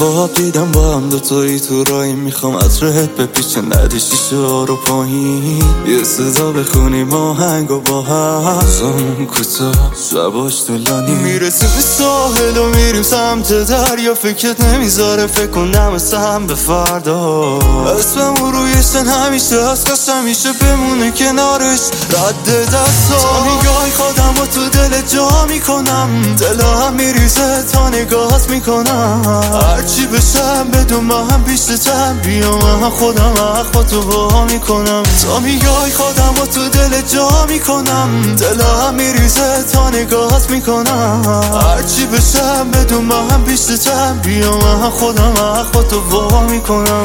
خواب دیدم با هم دوتایی تو رایی، میخوام عطرت بپیچه نده شیشه ها رو پایین، یه صدا بخونیم آهنگو با هم، زمان کوتاه شباش طولانی، میرسیم به ساحل و میریم سمت دریا، فکرت نمیذاره فکر کنم هم به فردا، اسممون روی سن همیشه از کاش همیشه بمونه کنارش رد دستا، تا نگاه خودم و تو دل جا میکنم، دلم میریزه تا نگاهت میکنم، هرچی بشم بدون من پیشتم، بیا من خودم اخواتو با میکنم، تا میگای خودم و تو دل جا میکنم، دلم میریزه تا نگاهت میکنم، هرچی بشم بدون من پیشتم، بیا من خودم اخواتو با میکنم.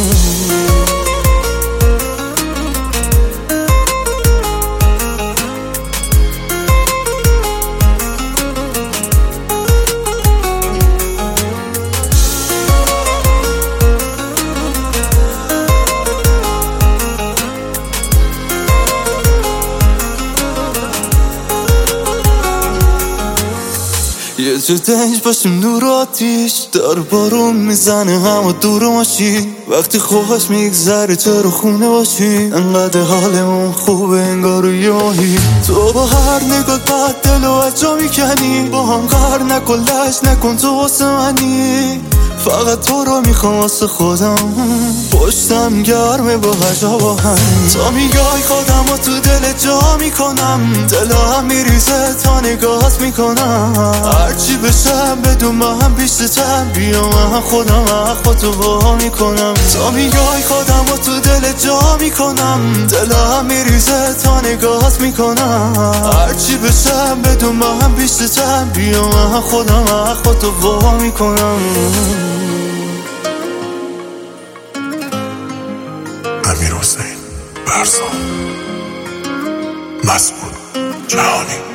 یه جا دنج باشیم نور آتیش، دار بارون میزنه همه دور ماشین، وقتی خوش میگذره چرا خونه باشیم، انقدر حالمون خوبه انگار یه ماهی، تو با هر نگاه بد دل و از جا میکنی، با هم قهر نکن لش نکن تو واسه منی، فقط تو رو میخوام واسه خودم، پشتم گرمه با هجا با هم، تا میگای خودم و تو دل جا میکنم، دلم میریزه تا نگاهت میکنم، هرچی بشم بدون من پیشتم، بیا من خودم اخواتو با میکنم، تا میگای خودم و تو دل جا میکنم، دلم میریزه تا نگاهت میکنم، هرچی بشم بدون من پیشتم، بیا من خودم اخواتو با میکنم. امیرحسین برزان، مسعود جهانی.